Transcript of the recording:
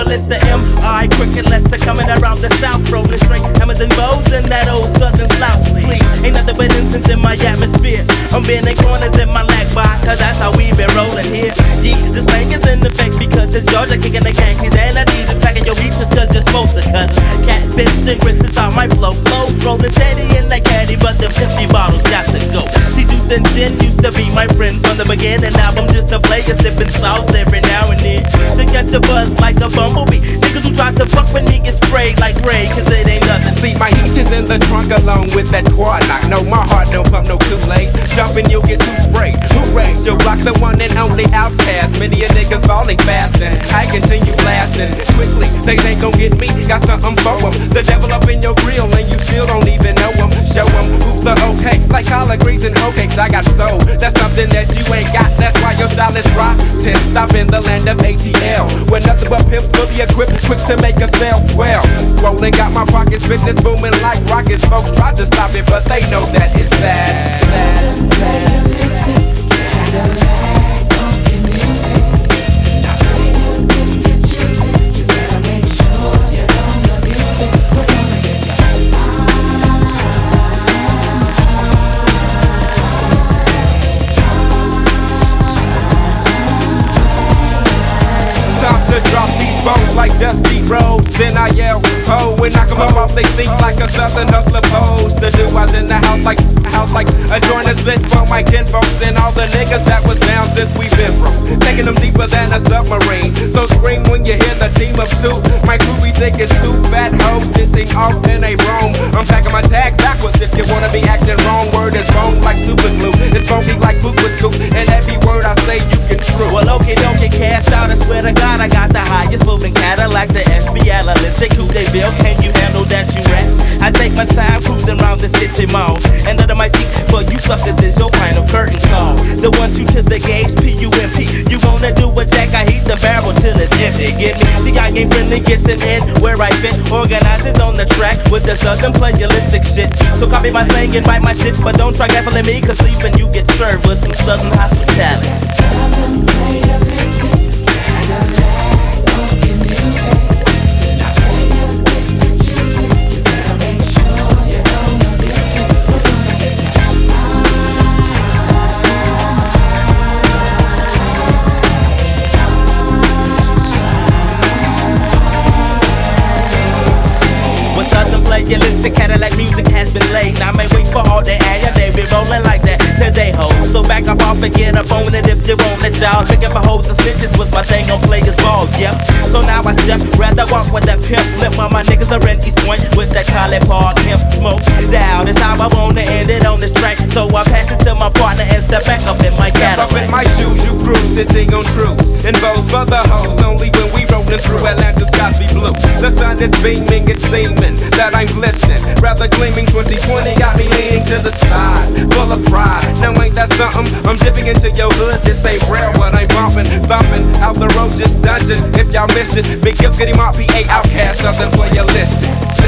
playlist, the M.I. cricket letter coming around the south, rolling straight hammers and bows and that old southern slouch, please. Ain't nothing but incense in my atmosphere. I'm bending corners in my lag bar, cause that's how we been rolling here. Yeah, the slang is in effect because it's Georgia kicking the khakis, and I need to packing your beats cause you're supposed to, cuz catfish and grits is how my flow flows, rolling steady in that caddy, but them 50 bottles got to go. See, juice and gin used to be my friend from the beginning. Now I'm just a player sipping sauce every now and then to catch a buzz like a bumblebee. Niggas who try to fuck with me get sprayed like Ray, cause it ain't nothing. See, my heat is in the trunk along with that quad lock. No, my heart don't pump no Kool-Aid. Jumping, you'll get too sprayed. Hooray, you'll block the one and only outcast. Many a niggas falling fast and I continue blasting quickly. They ain't gon' get me, got something for them. The devil up in your grill and you still don't even know them. Show them who's the okay, like collard greens and hoe cakes. I got soul, that's something that you ain't got. That's why your style is rotten. Stop in the land of ATL, where nothing but pimps fully equipped, quick to make a sale swell. Swollen, got my pockets, business booming like rockets. Folks try to stop it, but they know that it's bad. Drop these bones like Dusty Rhodes. Then I yell, ho, and knock them off. They think like a southern hustler pose. The dude was in the house like a joint is lit for my kinfolks and all the niggas that was down since we been broke. Taking them deeper than a submarine. So scream when you hear the team of two. My crew, we think it's two fat hoes sitting off in a room. I'm packing my tag backwards if you wanna be acting wrong. Word is wrong like super glue. It's funky like poop with scoop. And every word I say you can true. Well, okay, don't get cast out. I swear to God, I got the highest moving Cadillac, the SBL, listed coupe they built. Can you handle that, you rat? I take my time cruising around the city malls, and under my seat for you suckers is your final curtain call. The 1-2 to the gauge, PUMP. You wanna do a jack? I heat the barrel till it's empty. Get me? See, I ain't friendly, gets it in where I fit. Organizers on the track with the southern playalistic shit. So copy my slang and bite my shit, but don't try gaffling me, cause sleeping you get served with some southern hospitality. Southern playalistic Cadillac. Realistic Cadillac music has been laid. Now I may wait for all the air, they be rolling like that till they hold. So back up off and get up on it if they won't let y'all. Looking for hoes and snitches was my thing on players ball, yep. So now I step, rather walk with that pimp lip. While my niggas are in East Point with that College Park pimp smoke. Down is how I wanna end it on this track. So I pass it to my partner and step back up in my Cadillac. Step up in my shoes, you cruise, sitting on truth. And votes for the hoes, only when we rolling through Atlanta's Cosby Blue. The sun is beaming, it's seeming that I'm glistening. Rather gleaming, 2020 got me leaning to the side, full of pride. Now ain't that something? I'm dipping into your hood, this ain't rare what I'm bumping. Thumping out the road, just dungeon. If y'all missed it, Big Gil, Goody Mob, PA, Outcast, Southern Playalistic.